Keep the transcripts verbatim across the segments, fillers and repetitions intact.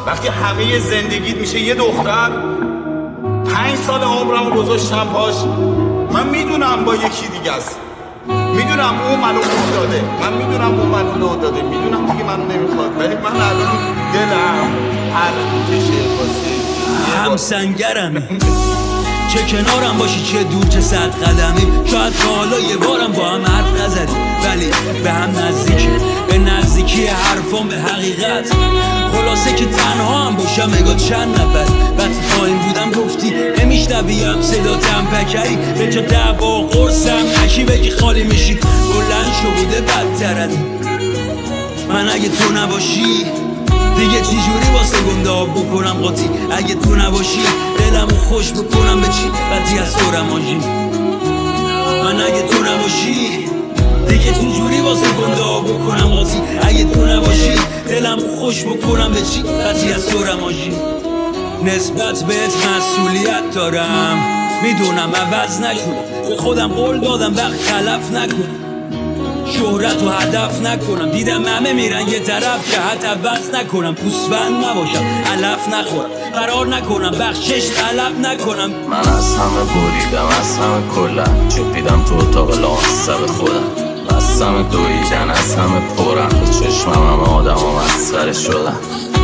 وقتی همه زندگیت میشه یه دختر، پنج سال عمرمو گذاشتم پاش. من میدونم با یکی دیگه است، میدونم اون منو لو داده، من میدونم اون منو لو داده، میدونم دیگه منو نمیخواد، ولی من الان دلم هر کشه واسه هم سنگرمه چه کنارم باشی چه دور چه صد قدمی. شاید تا حالا یه بارم با هم حرف نزدیم ولی به هم نزدیکی، به نزدیکی حرفان به حقیقت. خلاصه که تنها هم باشم نگاه چند نفر. وقتی پایین بودم گفتی نمیشنویم صدا تم پکری، به جا دعوا قرصم نشی بگی خالی میشی. بلند شو بوده بدترد. من اگه تو نباشی دیگه چی جوری واسه گنده آب بکنم قاطی؟ اگه تو نباشی دلمو خوش بکنم به چی؟ قطعی از تو رمانجی. من اگه تو نباشی دیگه چی جوری واسه گنده آب بکنم قاطی؟ اگه تو نباشی دلمو خوش بکنم به چی؟ قطعی از تو رمانجی. نسبت بهت مسئولیت دارم، میدونم عوض نشدم، به خودم قول دادم وقت تلف نکنم، شهرت و هدف نکنم. دیدم همه میرن یه طرف که حد عوض نکنم، پوسبند نباشم علف نخورم، قرار نکنم بخشش طلب نکنم. من از همه بریدم از همه کلم، چپیدم تو اتاق لامصب خودم، بستم دویدن از همه پرم، به چشمم همه آدم و مسخره شدم.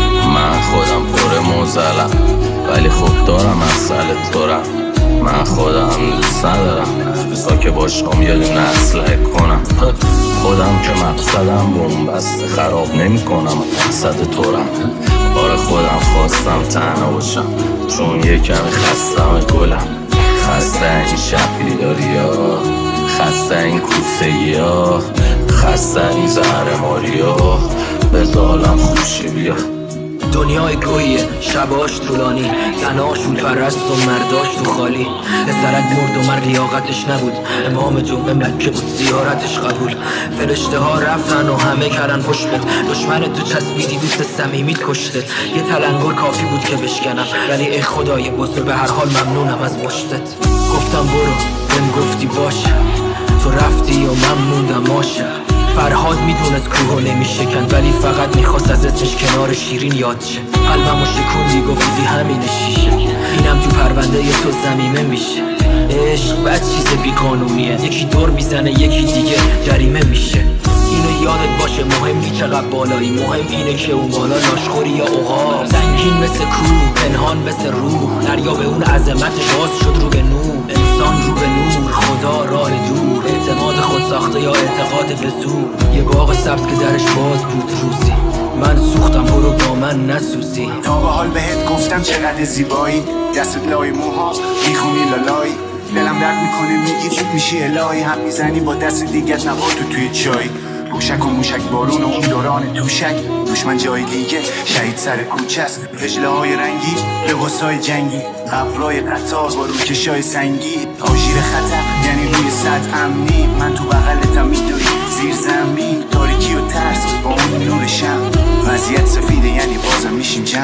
من خودم پر موزلم ولی خوب دارم مسئله تورم. من خودم دوست ندارم بسا که باشم یه دونه اسلحه کنم. خودم که مقصدم بومبست خراب نمی کنم، مقصد تورم. بار خودم خواستم تنها باشم چون یه کمی خستم گلم. خسته این شب بیداری ها، خسته این کوفه‌ای ها، خسته این زهرماری ها، به ظالم خوشی بیا. دنیای گویه شباش طولانی، زناشون پرست و مرداش تو خالی. پسرک مرد و مرد لیاقتش نبود، امام جمعه مکه بود زیارتش قبول. فرشته ها رفتن و همه کردن پشت بد، دشمن تو چسبیدی دوست صمیمیت کشتت. یه تلنگر کافی بود که بشکنم ولی ای خدای بزرگ به هر حال ممنونم از پشتت. گفتم برو بهم گفتی باشه، تو رفتی و من موندم عاشق. فرهاد میدونست کوهو نمیشکند ولی فقط میخواست از اسمش کنار شیرین یاد شه. قلبمو شکوندی گفتی همین شیشه، اینم تو پرونده تو زمیمه میشه. عشق بد چیز بیقانونیه، یکی دور میزنه یکی دیگه جریمه میشه. اینو یادت باشه مهم نی چقدر بالایی، مهم اینه که اون بالا ناشخوری یا عقاب. زنگین مثل کوه پنهان مثل روح، دریا به اون عظمتش باز شد رو به نور. انسان رو به نور، خدا راه دور، اعتماد خود ساخته یا اعتقاد به زور. یه باغ سبز که درش باز بود روزی، من سوختم برو با من نسوزی. تا به حال بهت گفتم چقدر زیبایی، دستت لای موها میخونی لالایی. دلم درد میکنه میگی خوب میشی الهی، هم میزنی با دست دیگت نباتو توی چای. موشک و موشک بارون و اون دوران توشک، دشمن جای دیگه شهید سر کوچه است. رجله های رنگی لباسای جنگی، قفلای قطار با روکشای سنگی. آژیر خطر یعنی روی سد امنی، من تو بغلتم میدوی زیر زمین. تاریکی و ترس با اون نور شم، وضعیت سفیده یعنی بازم میشیم جمع.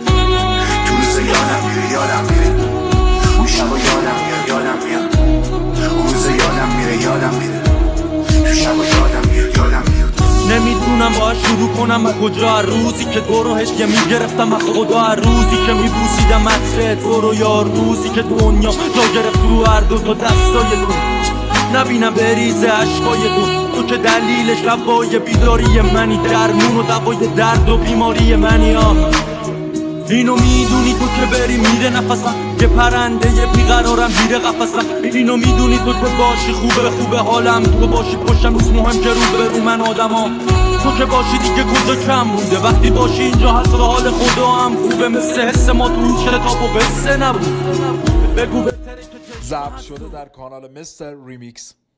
تو روز یادم میره یادم میره، اون شبا یادم میاد یادم میاد. اون روز یادم میره یادم میره، تو شبا یادم میاد یادم میاد. نمیدونم باید شروع کنم از کجا، روزی که تو رو هدیه میگرفتم از خدا، روزی که میبوسیدم عطر تو رو، یا روزی که دنیا جا گرفت رو هر دو تا دستای تو. نبینم بریزه عشقای تو، تو که دلیل شبای بیداری منی، درمون و دوای درد و بیماری منی. ها اینو میدونی تو که بری میره نفسم، که پرنده یه بیقرارم زیر قفسم. اینو میدونی تو که باشی خوبه خوبه حالم، تو باشی پشتم نیست مهم که رو به رو من آدم ها. تو که باشی دیگه کجا کم مونده، وقتی باشی اینجا هست و حال خدا هم خوبه. مثل حس ما تو این کتاب و قصه نبود. بگو بهتره که ضبط شده در کانال مستر ریمیکس.